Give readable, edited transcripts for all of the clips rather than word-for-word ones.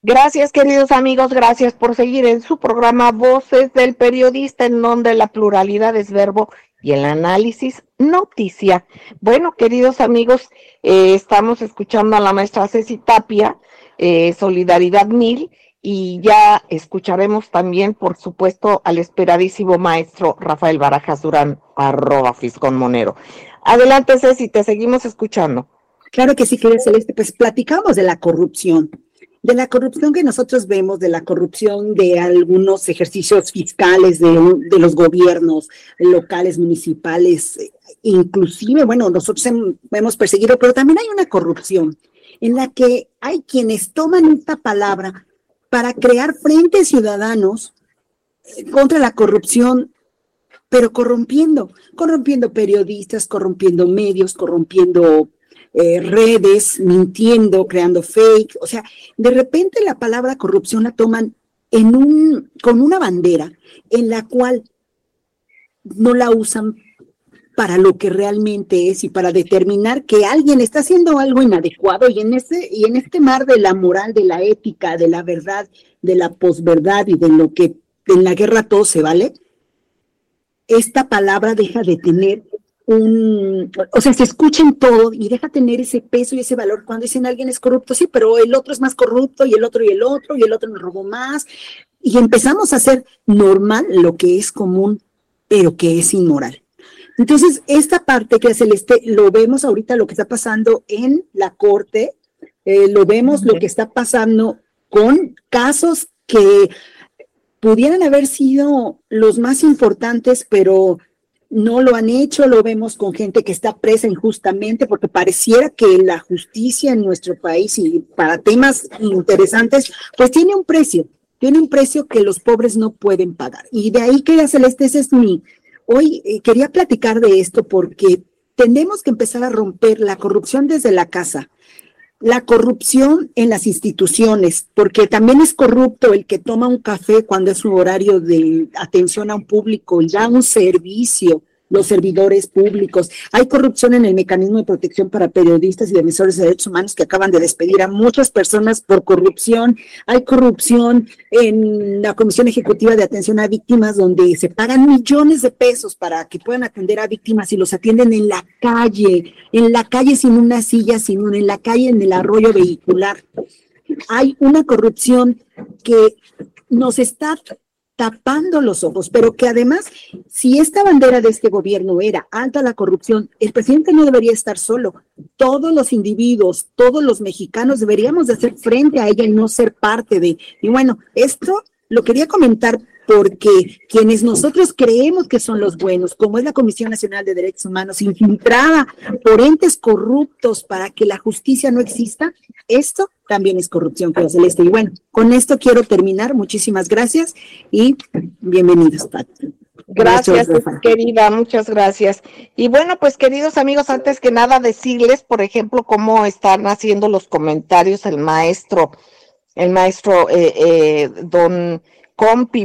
Gracias, queridos amigos, gracias por seguir en su programa Voces del Periodista, en donde la pluralidad es verbo y el análisis noticia. Bueno, queridos amigos, estamos escuchando a la maestra Ceci Tapia, Solidaridad 1000, y ya escucharemos también, por supuesto, al esperadísimo maestro Rafael Barajas Durán, @Fisconmonero. Adelante, Ceci, te seguimos escuchando. Claro que sí, querida Celeste, pues platicamos de la corrupción que nosotros vemos, de la corrupción de algunos ejercicios fiscales de los gobiernos locales, municipales, inclusive, bueno, nosotros hemos perseguido, pero también hay una corrupción en la que hay quienes toman esta palabra para crear frentes ciudadanos contra la corrupción, pero corrompiendo periodistas, corrompiendo medios, corrompiendo redes, mintiendo, creando fake. O sea, de repente la palabra corrupción la toman con una bandera en la cual no la usan para lo que realmente es y para determinar que alguien está haciendo algo inadecuado, y en este mar de la moral, de la ética, de la verdad, de la posverdad y de lo que en la guerra todo se vale, esta palabra deja de tener se escuchen todo y deja tener ese peso y ese valor cuando dicen alguien es corrupto, sí, pero el otro es más corrupto y el otro nos robó más, y empezamos a hacer normal lo que es común, pero que es inmoral. Entonces, esta parte que Celeste, lo vemos ahorita lo que está pasando en la corte, lo vemos lo que está pasando con casos que pudieran haber sido los más importantes, pero no lo han hecho. Lo vemos con gente que está presa injustamente, porque pareciera que la justicia en nuestro país, y para temas interesantes, pues tiene un precio que los pobres no pueden pagar. Y de ahí, querida Celeste, hoy quería platicar de esto porque tenemos que empezar a romper la corrupción desde la casa. La corrupción en las instituciones, porque también es corrupto el que toma un café cuando es su horario de atención a un público y da un servicio, los servidores públicos. Hay corrupción en el mecanismo de protección para periodistas y defensores de derechos humanos, que acaban de despedir a muchas personas por corrupción. Hay corrupción en la Comisión Ejecutiva de Atención a Víctimas, donde se pagan millones de pesos para que puedan atender a víctimas y los atienden en la calle sin una silla, en la calle, en el arroyo vehicular. Hay una corrupción que nos está tapando los ojos, pero que además, si esta bandera de este gobierno era alta la corrupción, el presidente no debería estar solo. Todos los individuos, todos los mexicanos deberíamos de hacer frente a ella y no ser parte de. Y bueno, esto lo quería comentar porque quienes nosotros creemos que son los buenos, como es la Comisión Nacional de Derechos Humanos, infiltrada por entes corruptos para que la justicia no exista, esto también es corrupción, Creo Celeste. Y bueno, con esto quiero terminar. Muchísimas gracias y bienvenidos, Pati. Gracias, querida, muchas gracias. Y bueno, pues queridos amigos, antes que nada decirles, por ejemplo, cómo están haciendo los comentarios el maestro don Compi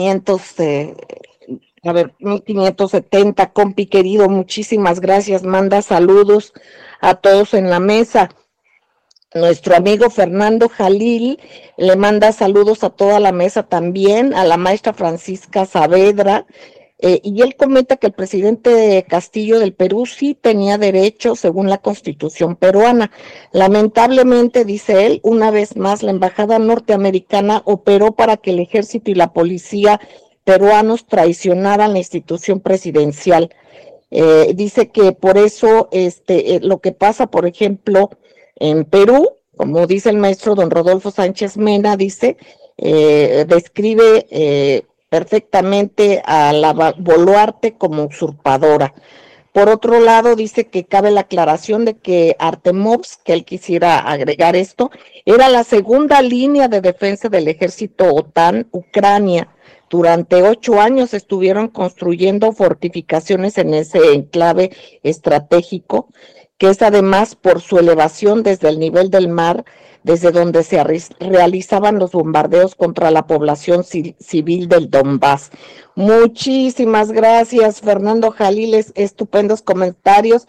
1570, Compi querido, muchísimas gracias, manda saludos a todos en la mesa. Nuestro amigo Fernando Jalil le manda saludos a toda la mesa también, a la maestra Francisca Saavedra, y él comenta que el presidente Castillo del Perú sí tenía derecho según la Constitución peruana. Lamentablemente, dice él, una vez más la embajada norteamericana operó para que el ejército y la policía peruanos traicionaran la institución presidencial. Dice que por eso lo que pasa, por ejemplo, en Perú, como dice el maestro don Rodolfo Sánchez Mena, dice, describe perfectamente a la Boluarte como usurpadora. Por otro lado, dice que cabe la aclaración de que Artemovs, que él quisiera agregar esto, era la segunda línea de defensa del ejército OTAN Ucrania. Durante 8 años estuvieron construyendo fortificaciones en ese enclave estratégico, que es además por su elevación desde el nivel del mar, desde donde se realizaban los bombardeos contra la población civil del Donbass. Muchísimas gracias, Fernando Jalil, estupendos comentarios.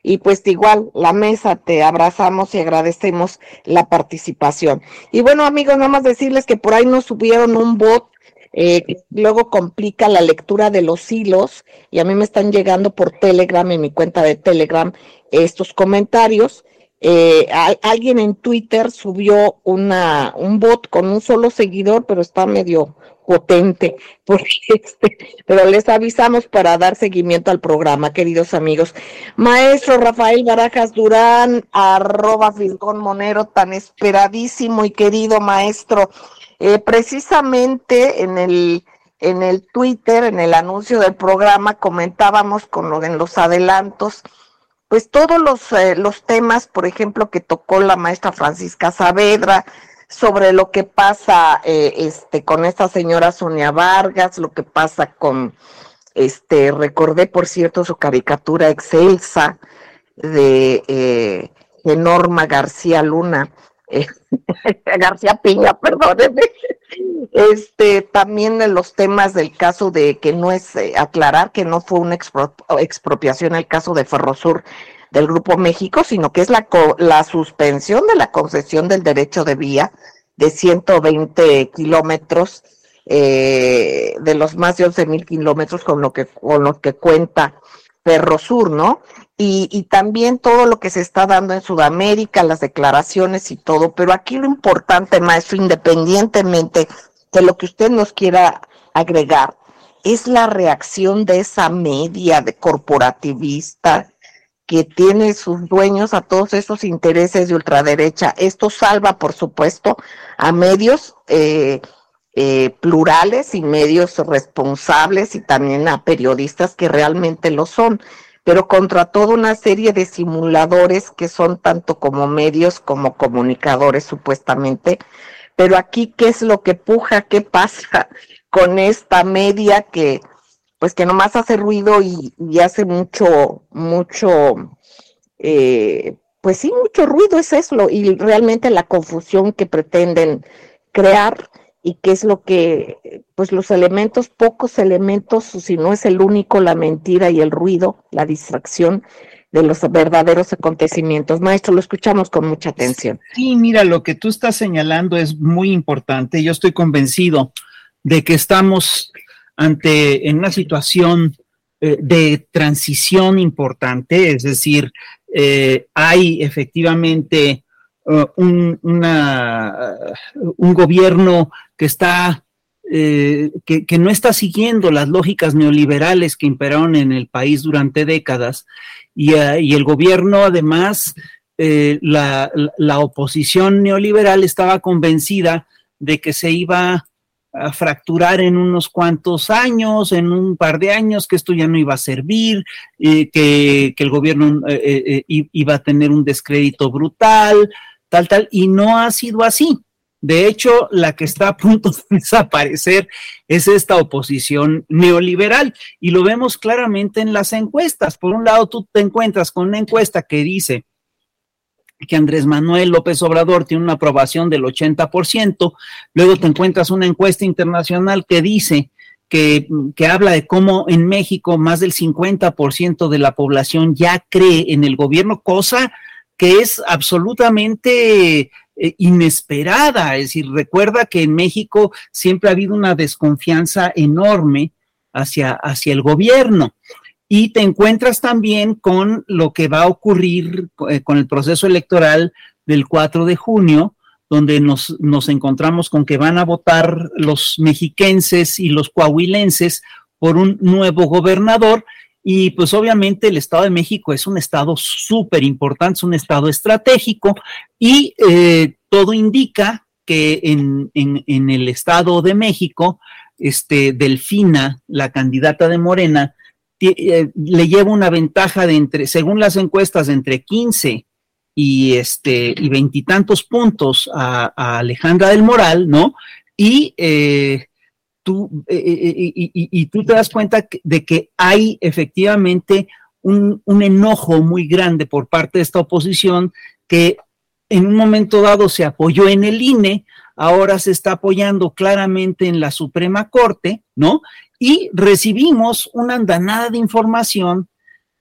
y pues igual la mesa te abrazamos y agradecemos la participación. Y bueno, amigos, nada más decirles que por ahí nos subieron un bot que luego complica la lectura de los hilos, y a mí me están llegando por Telegram, en mi cuenta de Telegram, estos comentarios. Alguien en Twitter subió un bot con un solo seguidor, pero está medio potente, porque pero les avisamos para dar seguimiento al programa, queridos amigos. Maestro Rafael Barajas Durán, @Fisgón Monero, tan esperadísimo y querido maestro. Precisamente en el Twitter, en el anuncio del programa, comentábamos en los adelantos, pues todos los temas, por ejemplo, que tocó la maestra Francisca Saavedra, sobre lo que pasa con esta señora Sonia Vargas, lo que pasa con, recordé por cierto su caricatura excelsa de Norma García Luna, García Piña, perdónenme. También en los temas del caso de que no es, aclarar que no fue una expropiación el caso de Ferrosur del Grupo México, sino que es la suspensión de la concesión del derecho de vía de 120 kilómetros, de los más de 11,000 kilómetros con lo que cuenta Ferrosur, ¿no? Y también todo lo que se está dando en Sudamérica, las declaraciones y todo, pero aquí lo importante, maestro, independientemente de lo que usted nos quiera agregar, es la reacción de esa media de corporativista que tiene sus dueños a todos esos intereses de ultraderecha. Esto salva, por supuesto, a medios plurales y medios responsables, y también a periodistas que realmente lo son, pero contra toda una serie de simuladores que son tanto como medios como comunicadores supuestamente. Pero aquí, ¿qué es lo que puja? ¿Qué pasa con esta media pues que nomás hace ruido y hace mucho, pues sí, mucho ruido, es eso, y realmente la confusión que pretenden crear, y qué es lo que, pues los elementos, pocos elementos, si no es el único, la mentira y el ruido, la distracción de los verdaderos acontecimientos. Maestro, lo escuchamos con mucha atención. Sí, mira, lo que tú estás señalando es muy importante. Yo estoy convencido de que estamos en una situación de transición importante, es decir, hay efectivamente un gobierno que está que no está siguiendo las lógicas neoliberales que imperaron en el país durante décadas, y el gobierno además, la oposición neoliberal estaba convencida de que se iba a fracturar en unos cuantos años, en un par de años, que esto ya no iba a servir, que el gobierno iba a tener un descrédito brutal, tal, y no ha sido así. De hecho, la que está a punto de desaparecer es esta oposición neoliberal, y lo vemos claramente en las encuestas. Por un lado, tú te encuentras con una encuesta que dice que Andrés Manuel López Obrador tiene una aprobación del 80%, luego te encuentras una encuesta internacional que dice que habla de cómo en México más del 50% de la población ya cree en el gobierno, cosa que es absolutamente inesperada. Es decir, recuerda que en México siempre ha habido una desconfianza enorme hacia el gobierno. Y te encuentras también con lo que va a ocurrir con el proceso electoral del 4 de junio, donde nos encontramos con que van a votar los mexiquenses y los coahuilenses por un nuevo gobernador. Y pues obviamente el Estado de México es un estado súper importante, es un estado estratégico, y todo indica que en el Estado de México, Delfina, la candidata de Morena, le lleva una ventaja de según las encuestas, de entre 15 y 20 y tantos puntos a Alejandra del Moral, ¿no? Y tú te das cuenta de que hay efectivamente un enojo muy grande por parte de esta oposición, que en un momento dado se apoyó en el INE, ahora se está apoyando claramente en la Suprema Corte, ¿no? Y recibimos una andanada de información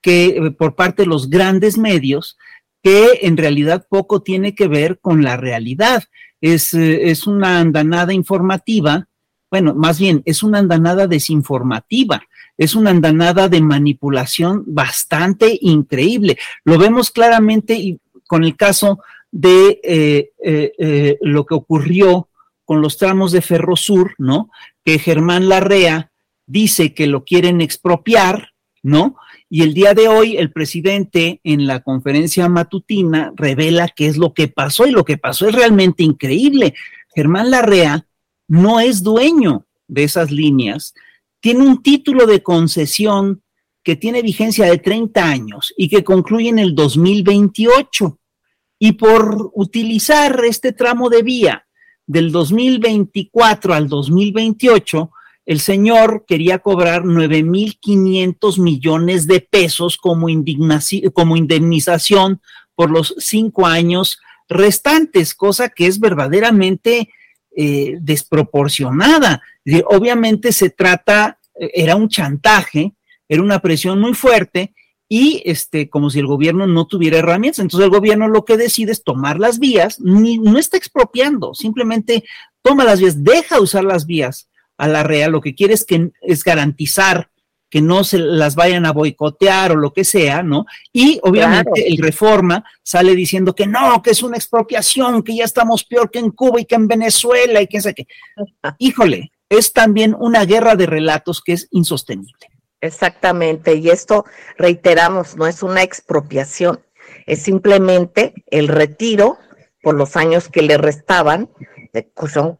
que por parte de los grandes medios, que en realidad poco tiene que ver con la realidad. Es una andanada informativa, bueno, más bien es una andanada desinformativa, es una andanada de manipulación bastante increíble. Lo vemos claramente con el caso de lo que ocurrió con los tramos de Ferrosur, ¿no? Que Germán Larrea dice que lo quieren expropiar, ¿no? Y el día de hoy el presidente en la conferencia matutina revela qué es lo que pasó, y lo que pasó es realmente increíble. Germán Larrea no es dueño de esas líneas, tiene un título de concesión que tiene vigencia de 30 años y que concluye en el 2028. Y por utilizar este tramo de vía del 2024 al 2028, el señor quería cobrar 9,500 millones de pesos como indemnización por los 5 años restantes, cosa que es verdaderamente desproporcionada. Obviamente era un chantaje, era una presión muy fuerte, y como si el gobierno no tuviera herramientas. Entonces el gobierno lo que decide es tomar las vías, no está expropiando, simplemente toma las vías, deja usar las vías a Larrea. Lo que quiere es garantizar que no se las vayan a boicotear o lo que sea, ¿no? Y obviamente claro, el Reforma sale diciendo que no, que es una expropiación, que ya estamos peor que en Cuba y que en Venezuela y quién sabe qué. Híjole, es también una guerra de relatos que es insostenible. Exactamente, y esto, reiteramos, no es una expropiación, es simplemente el retiro por los años que le restaban, son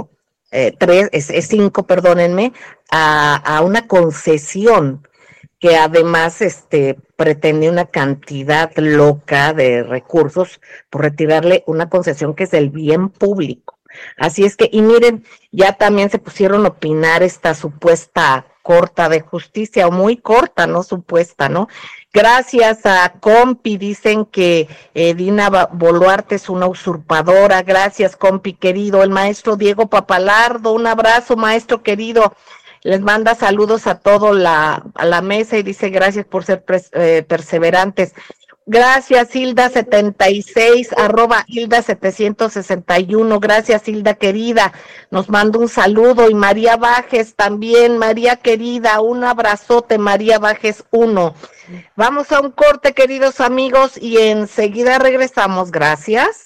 5, perdónenme, a una concesión que además pretende una cantidad loca de recursos por retirarle una concesión que es del bien público. Así es que, y miren, ya también se pusieron a opinar esta supuesta corta de justicia, o muy corta, no supuesta, ¿no? Gracias a Compi, dicen que Dina Boluarte es una usurpadora. Gracias, Compi querido. El maestro Diego Papalardo, un abrazo, maestro querido. Les manda saludos a toda la mesa y dice gracias por ser perseverantes. Gracias, Hilda76, @Hilda761. Gracias, Hilda querida. Nos manda un saludo. Y María Bajes también. María querida, un abrazote, María Bajes 1. Vamos a un corte, queridos amigos, y enseguida regresamos. Gracias.